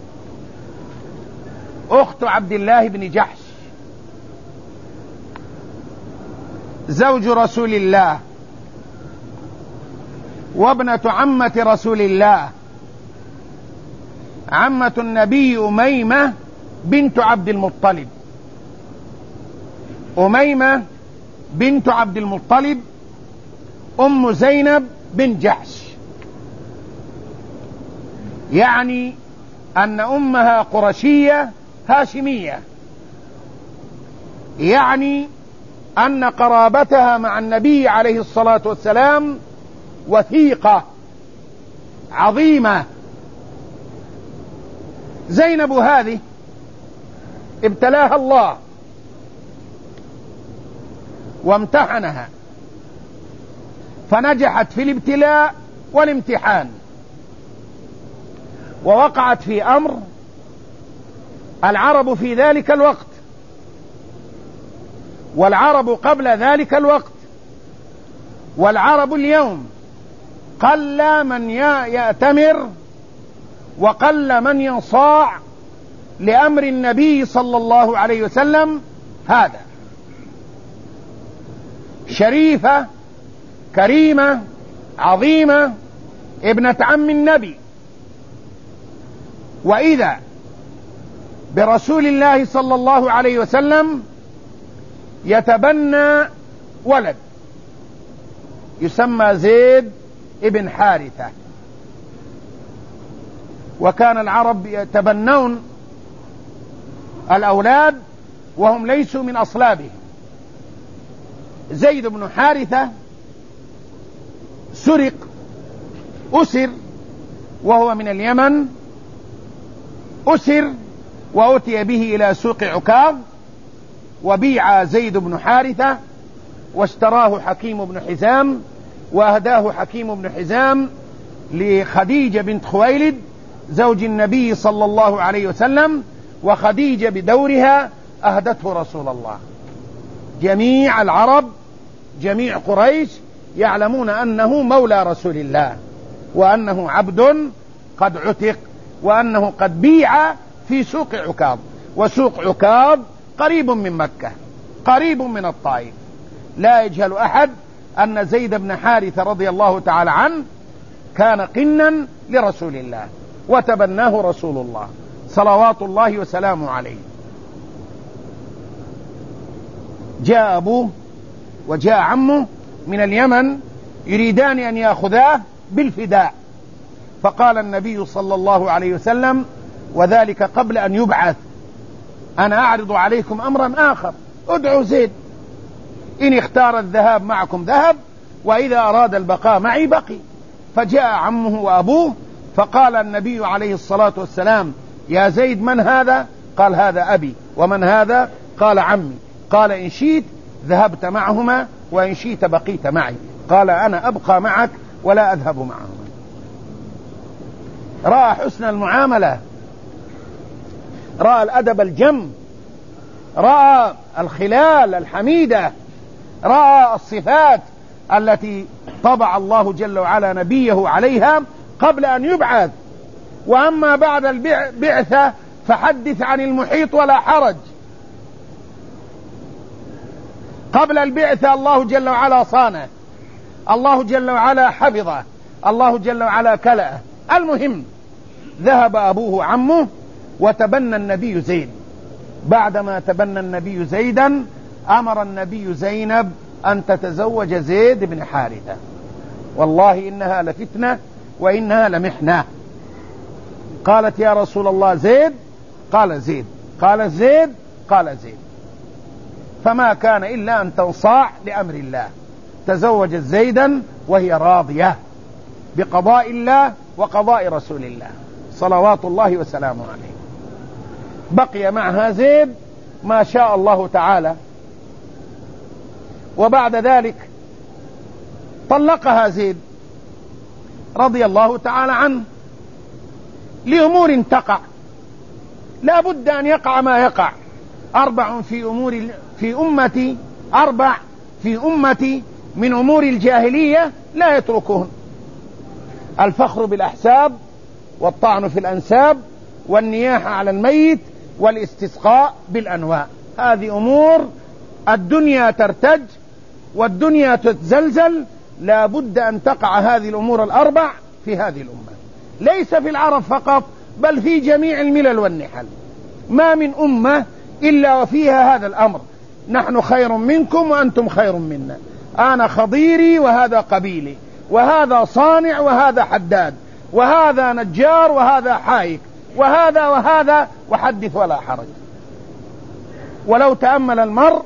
Speaker 1: أخت عبد الله بن جحش زوج رسول الله وابنة عمة رسول الله، عمة النبي أميمة بنت عبد المطلب. أميمة بنت عبد المطلب أم زينب بن جحش، يعني أن أمها قرشية هاشمية، يعني أن قرابتها مع النبي عليه الصلاة والسلام وثيقة عظيمة. زينب هذه ابتلاها الله وامتحنها، فنجحت في الابتلاء والامتحان، ووقعت في أمر العرب في ذلك الوقت والعرب قبل ذلك الوقت والعرب اليوم قل من يأتمر وقل من ينصاع لأمر النبي صلى الله عليه وسلم. هذا شريفة كريمة عظيمة ابنة عم النبي، وإذا برسول الله صلى الله عليه وسلم يتبنى ولد يسمى زيد ابن حارثة، وكان العرب يتبنون الأولاد وهم ليسوا من أصلابهم. زيد بن حارثة أسر وهو من اليمن، أسر وأتي به إلى سوق عكاظ، وبيع زيد بن حارثة واشتراه حكيم بن حزام، وأهداه حكيم بن حزام لخديجة بنت خويلد زوج النبي صلى الله عليه وسلم، وخديجة بدورها أهدته رسول الله. جميع العرب جميع قريش يعلمون أنه مولى رسول الله، وأنه عبد قد عتق، وأنه قد بيع في سوق عكاظ، وسوق عكاظ قريب من مكة قريب من الطائف. لا يجهل أحد أن زيد بن حارثة رضي الله تعالى عنه كان قنا لرسول الله، وتبناه رسول الله صلوات الله وسلامه عليه. جاء أبوه وجاء عمه من اليمن يريدان أن يأخذاه بالفداء، فقال النبي صلى الله عليه وسلم، وذلك قبل أن يبعث: أنا أعرض عليكم أمرا آخر، ادعوا زيد، إن اختار الذهاب معكم ذهب، وإذا أراد البقاء معي بقي. فجاء عمه وأبوه، فقال النبي عليه الصلاة والسلام: يا زيد، من هذا؟ قال: هذا أبي. ومن هذا؟ قال: عمي. قال: إن شئت ذهبت معهما، وإن شئت بقيت معي. قال: أنا أبقى معك ولا أذهب معهما. رأى حسن المعاملة، رأى الأدب الجم، رأى الخلال الحميدة، رأى الصفات التي طبع الله جل وعلا نبيه عليها قبل أن يبعث. وأما بعد البعثة فحدث عن المحيط ولا حرج. قبل البعثة الله جل وعلا صانه، الله جل وعلا حفظه، الله جل وعلا كلأه. المهم، ذهب أبوه عمه وتبنى النبي زيد. بعدما تبنى النبي زيدا أمر النبي زينب أن تتزوج زيد بن حارثة. والله إنها لفتنة وإنها لمحنة. قالت: يا رسول الله، زيد؟ قال: زيد. قال: زيد؟ قال: زيد. فما كان إلا أن تنصاع لأمر الله. تزوجت زيدا وهي راضية بقضاء الله وقضاء رسول الله صلوات الله وسلامه عليه. بقي معها زيد ما شاء الله تعالى، وبعد ذلك طلقها زيد رضي الله تعالى عنه لأمور تقع، لا بد أن يقع ما يقع. أربع في أمتي من أمور الجاهلية لا يتركون: الفخر بالأحساب، والطعن في الأنساب، والنياحة على الميت، والاستسقاء بالأنواء. هذه أمور الدنيا ترتج والدنيا تتزلزل، لا بد أن تقع هذه الأمور الأربع في هذه الأمة، ليس في العرب فقط بل في جميع الملل والنحل. ما من أمة إلا وفيها هذا الأمر: نحن خير منكم وأنتم خير منا، أنا خضيري وهذا قبيلي، وهذا صانع وهذا حداد، وهذا نجار وهذا حايك، وهذا وحدث ولا حرج. ولو تأمل المرء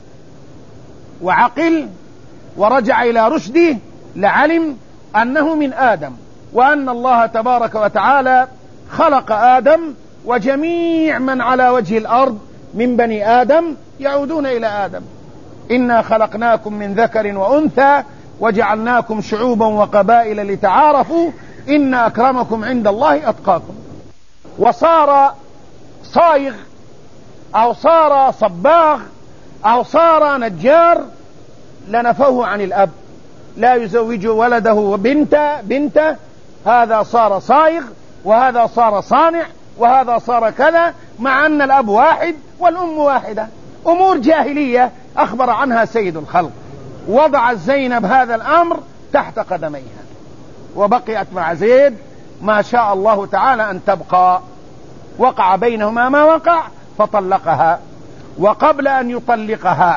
Speaker 1: وعقل ورجع إلى رشده لعلم أنه من آدم، وأن الله تبارك وتعالى خلق آدم، وجميع من على وجه الأرض من بني آدم يعودون إلى آدم. إنا خلقناكم من ذكر وأنثى وجعلناكم شعوبا وقبائل لتعارفوا إن أكرمكم عند الله أتقاكم. وصار صايغ أو صار صباغ أو صار نجار لنفوه عن الأب، لا يزوج ولده بنته، هذا صار صايغ وهذا صار صانع وهذا صار كذا، مع أن الأب واحد والأم واحدة. أمور جاهلية أخبر عنها سيد الخلق. وضع زينب هذا الأمر تحت قدميها، وبقيت مع زيد ما شاء الله تعالى أن تبقى. وقع بينهما ما وقع فطلقها، وقبل أن يطلقها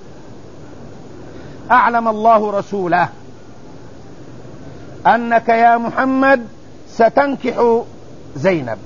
Speaker 1: أعلم الله رسوله أنك يا محمد ستنكح زينب.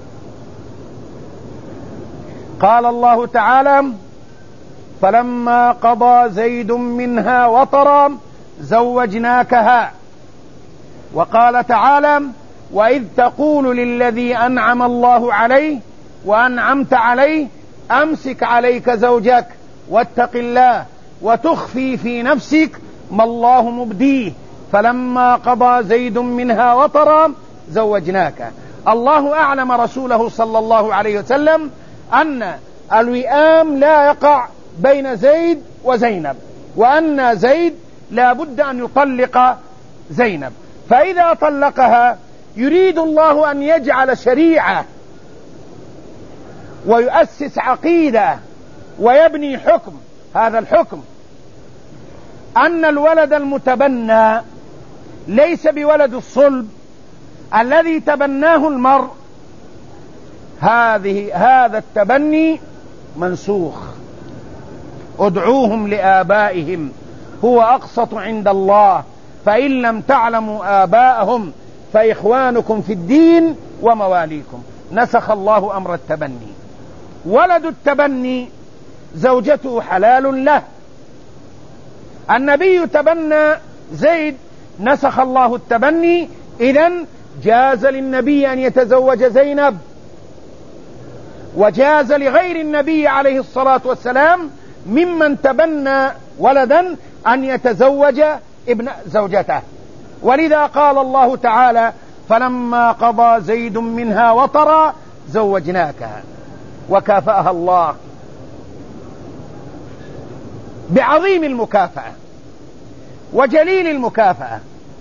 Speaker 1: قال الله تعالى: فلما قضى زيد منها وطرا زوجناكها. وقال تعالى: وإذ تقول للذي أنعم الله عليه وأنعمت عليه أمسك عليك زوجك واتق الله وتخفي في نفسك ما الله مبديه فلما قضى زيد منها وطرا زوجناك. الله أعلم رسوله صلى الله عليه وسلم أن الوئام لا يقع بين زيد وزينب، وأن زيد لا بد أن يطلق زينب. فإذا طلقها يريد الله أن يجعل شريعة ويؤسس عقيدة ويبني حكم. هذا الحكم أن الولد المتبنى ليس بولد الصلب الذي تبناه المرء، هذا التبني منسوخ. ادعوهم لآبائهم هو أقسط عند الله فإن لم تعلموا آباءهم فإخوانكم في الدين ومواليكم. نسخ الله أمر التبني. ولد التبني زوجته حلال له. النبي تبنى زيد، نسخ الله التبني، إذن جاز للنبي أن يتزوج زينب، وجاز لغير النبي عليه الصلاة والسلام ممن تبنى ولدا أن يتزوج ابن زوجته. ولذا قال الله تعالى: فلما قضى زيد منها وطرا زوجناكها. وكافأها الله بعظيم المكافأة وجليل المكافأة،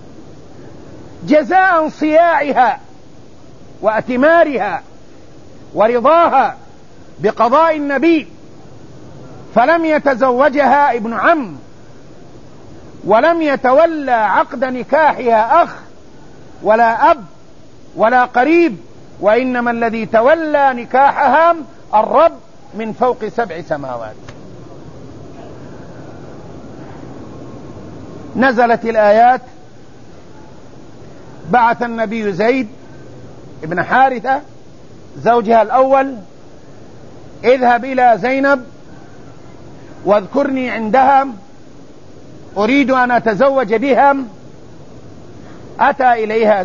Speaker 1: جزاء صياعها وأتمارها ورضاها بقضاء النبي. فلم يتزوجها ابن عم، ولم يتولى عقد نكاحها أخ ولا أب ولا قريب، وإنما الذي تولى نكاحها الرب من فوق 7 سماوات. نزلت الآيات: بعث النبي زيد ابن حارثة زوجها الأول: اذهب إلى زينب واذكرني عندها أريد أن أتزوج بها. أتى إليها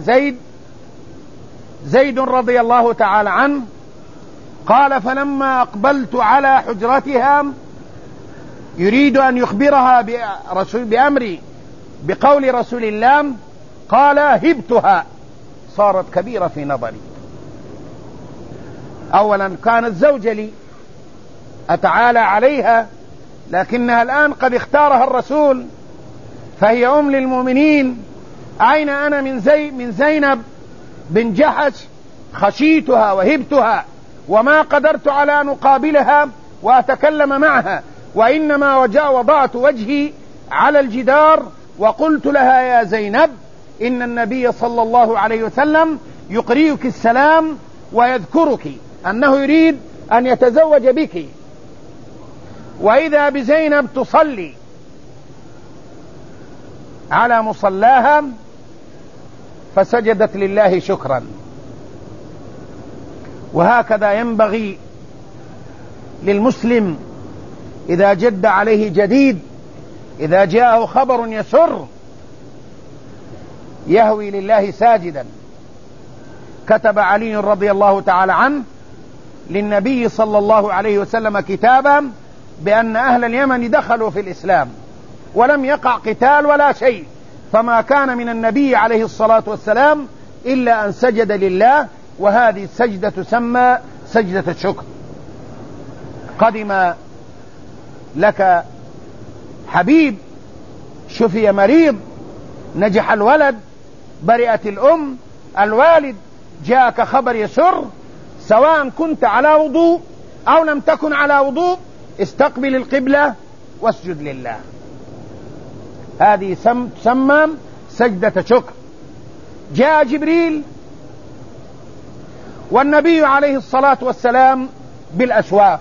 Speaker 1: زيد رضي الله تعالى عنه، قال فلما أقبلت على حجرتها يريد أن يخبرها بأمري بقول رسول الله، قال هبتها، صارت كبيرة في نظري. أولا كانت زوجة لي أتعالى عليها، لكنها الآن قد اختارها الرسول فهي أم للمؤمنين. أين أنا من زينب بن جحش؟ خشيتها وهبتها وما قدرت على أن أقابلها وأتكلم معها، وإنما وضعت وجهي على الجدار وقلت لها يا زينب إن النبي صلى الله عليه وسلم يقرئك السلام ويذكرك أنه يريد أن يتزوج بك. وإذا بزينب تصلي على مصلاها فسجدت لله شكرا. وهكذا ينبغي للمسلم إذا جد عليه جديد، إذا جاءه خبر يسر يهوي لله ساجدا. كتب علي رضي الله تعالى عنه للنبي صلى الله عليه وسلم كتابا بأن أهل اليمن دخلوا في الإسلام ولم يقع قتال ولا شيء، فما كان من النبي عليه الصلاة والسلام إلا أن سجد لله، وهذه السجدة تسمى سجدة الشكر. قدم لك حبيب، شفي مريض، نجح الولد، برئت الأم، الوالد، جاءك خبر يسر، سواء كنت على وضوء أو لم تكن على وضوء، استقبل القبلة واسجد لله. هذه تسمى سجدة شكر. جاء جبريل والنبي عليه الصلاة والسلام بالأسواف،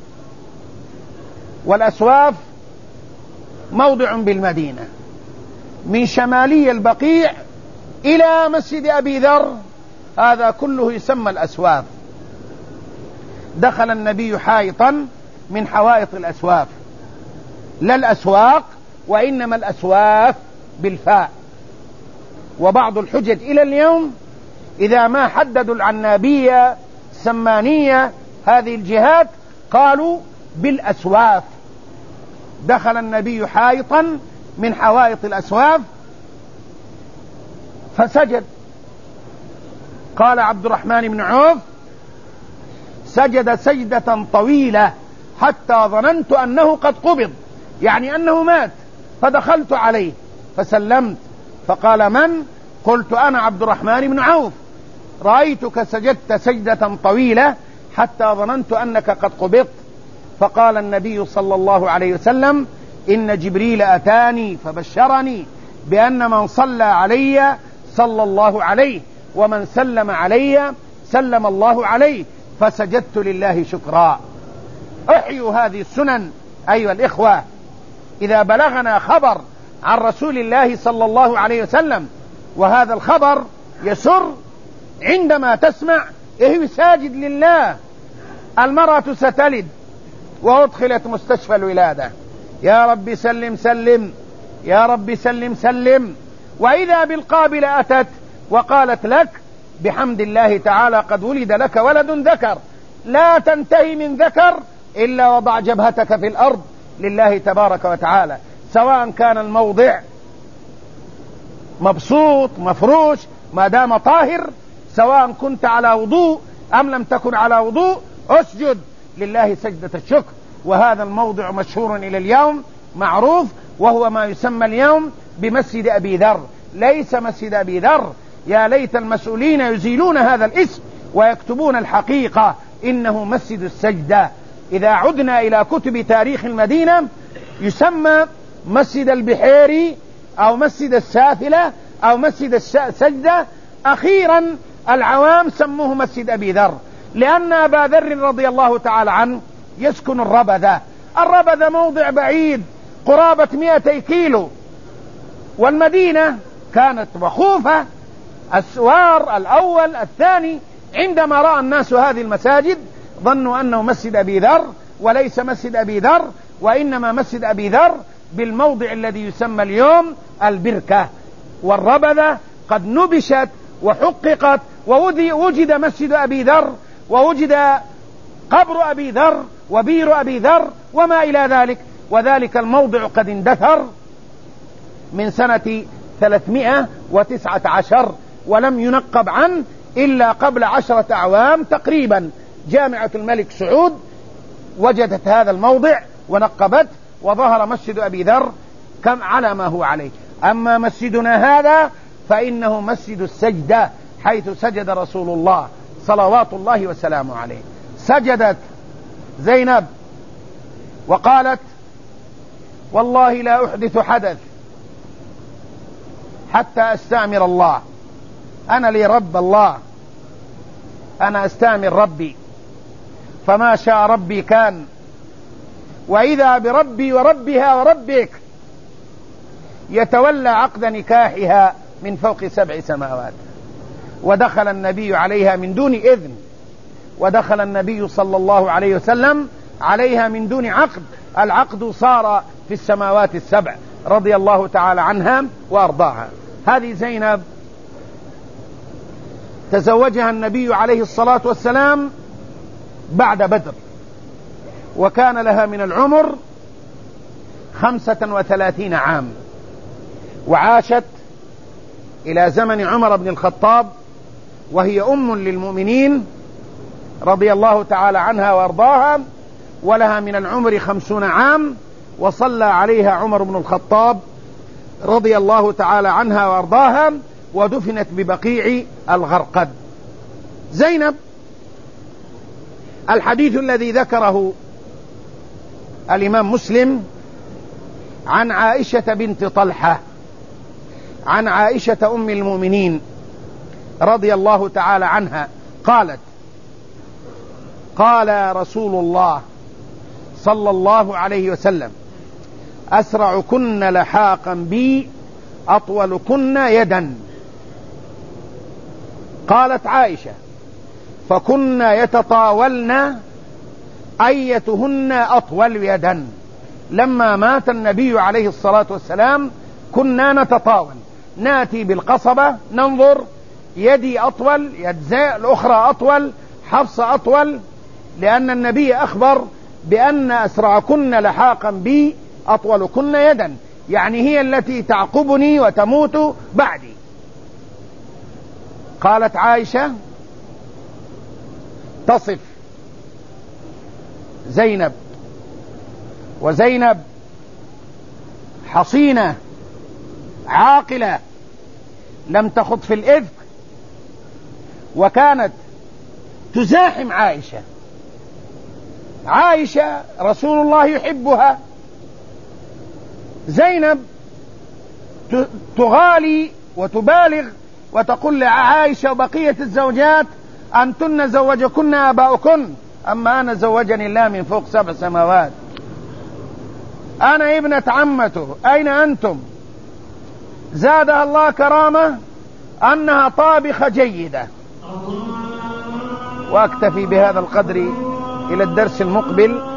Speaker 1: والأسواف موضع بالمدينة من شمالي البقيع إلى مسجد أبي ذر، هذا كله يسمى الأسواف. دخل النبي حائطا من حوائط الأسواف، لا الأسواق وإنما الأسواف بالفاء. وبعض الحجج إلى اليوم إذا ما حددوا العنابية السمانية هذه الجهات قالوا بالأسواف. دخل النبي حائطا من حوائط الأسواف فسجد. قال عبد الرحمن بن عوف سجد سجدة طويلة حتى ظننت أنه قد قبض، يعني أنه مات، فدخلت عليه فسلمت فقال من؟ قلت أنا عبد الرحمن بن عوف، رأيتك سجدت سجدة طويلة حتى ظننت أنك قد قبضت. فقال النبي صلى الله عليه وسلم إن جبريل أتاني فبشرني بأن من صلى علي صلى الله عليه ومن سلم علي سلم الله عليه، فسجدت لله شكرا. احيوا هذه السنن أيها الإخوة. إذا بلغنا خبر عن رسول الله صلى الله عليه وسلم وهذا الخبر يسر، عندما تسمع اهو ساجد لله. المرأة ستلد وأدخلت مستشفى الولادة، يا رب سلم سلم، يا رب سلم سلم، وإذا بالقابلة أتت وقالت لك بحمد الله تعالى قد ولد لك ولد ذكر، لا تنتهي من ذكر إلا وضع جبهتك في الأرض لله تبارك وتعالى، سواء كان الموضع مبسوط مفروش ما دام طاهر، سواء كنت على وضوء أم لم تكن على وضوء، اسجد لله سجدة الشكر. وهذا الموضع مشهور إلى اليوم معروف، وهو ما يسمى اليوم بمسجد أبي ذر، ليس مسجد أبي ذر. يا ليت المسؤولين يزيلون هذا الاسم ويكتبون الحقيقة إنه مسجد السجدة. إذا عدنا إلى كتب تاريخ المدينة يسمى مسجد البحيري أو مسجد السافلة أو مسجد السجدة. أخيرا العوام سموه مسجد أبي ذر، لأن أبا ذر رضي الله تعالى عنه يسكن الربذة. الربذة موضع بعيد قرابة 200 كيلو، والمدينة كانت مخوفة، السوار الأول الثاني. عندما رأى الناس هذه المساجد ظنوا أنه مسجد أبي ذر وليس مسجد أبي ذر، وإنما مسجد أبي ذر بالموضع الذي يسمى اليوم البركة، والربذة قد نبشت وحققت، ووجد مسجد أبي ذر، ووجد قبر أبي ذر وبير أبي ذر وما إلى ذلك، وذلك الموضع قد اندثر من سنة 319 ولم ينقب عنه إلا قبل 10 أعوام تقريبا. جامعة الملك سعود وجدت هذا الموضع ونقبته، وظهر مسجد أبي ذر كم على ما هو عليه. أما مسجدنا هذا فإنه مسجد السجدة، حيث سجد رسول الله صلوات الله وسلامه عليه. سجدت زينب وقالت: والله لا أحدث حدث حتى أستأمر الله، أنا لي رب الله، أنا أستأمر ربي، فما شاء ربي كان، وإذا بربي وربها وربك يتولى عقد نكاحها من فوق 7 سماوات. ودخل النبي عليها من دون إذن، ودخل النبي صلى الله عليه وسلم عليها من دون عقد، العقد صار في السماوات ال7 رضي الله تعالى عنها وأرضاها. هذه زينب تزوجها النبي عليه الصلاة والسلام بعد بدر، وكان لها من العمر 35 عام، وعاشت إلى زمن عمر بن الخطاب، وهي أم للمؤمنين رضي الله تعالى عنها وأرضاها، ولها من العمر 50 عام، وصلى عليها عمر بن الخطاب رضي الله تعالى عنها وأرضاها، ودفنت ببقيع الغرقد. زينب الحديث الذي ذكره الإمام مسلم عن عائشة بنت طلحة عن عائشة أم المؤمنين رضي الله تعالى عنها قالت: قال رسول الله صلى الله عليه وسلم: أسرعكن لحاقا بي أطولكن يدا. قالت عائشة: فكنا يتطاولن أيتهن أطول يدا. لما مات النبي عليه الصلاة والسلام كنا نتطاول، ناتي بالقصبة ننظر، يدي أطول، يد زي الأخرى أطول، حفصة أطول، لأن النبي أخبر بأن أسرعكن لحاقا بي أطولكن يدا، يعني هي التي تعقبني وتموت بعدي. قالت عائشة تصف زينب، وزينب حصينة عاقلة لم تخض في الإفك، وكانت تزاحم عائشة. عائشة رسول الله يحبها، زينب تغالي وتبالغ وتقول لعائشة وبقية الزوجات: أنتن زوجكن آباؤكن، أما أنا زوجني الله من فوق 7 سماوات، أنا ابنة عمته، أين أنتم؟ زادها الله كرامة أنها طابخة جيدة. وأكتفي بهذا القدر، إلى الدرس المقبل